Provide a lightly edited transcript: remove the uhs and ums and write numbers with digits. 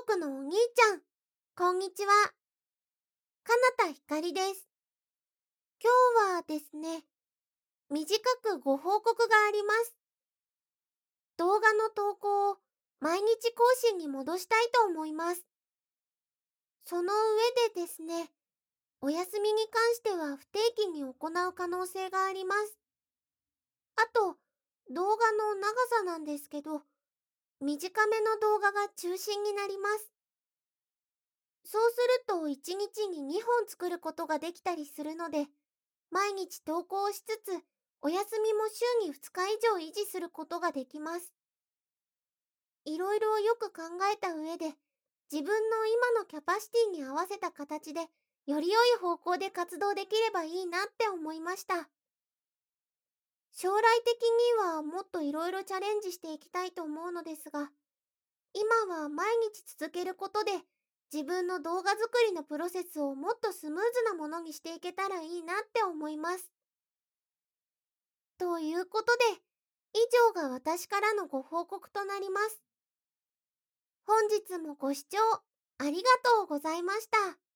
族のお兄ちゃん、こんにちは。かなたひかりです。今日はですね、短くご報告があります。動画の投稿を毎日更新に戻したいと思います。その上でですね、お休みに関しては不定期に行う可能性があります。あと、動画の長さなんですけど、短めの動画が中心になります。そうすると1日に2本作ることができたりするので、毎日投稿をしつつ、お休みも週に2日以上維持することができます。いろいろよく考えた上で、自分の今のキャパシティに合わせた形で、より良い方向で活動できればいいなって思いました。将来的にはもっといろいろチャレンジしていきたいと思うのですが、今は毎日続けることで、自分の動画作りのプロセスをもっとスムーズなものにしていけたらいいなって思います。ということで、以上が私からのご報告となります。本日もご視聴ありがとうございました。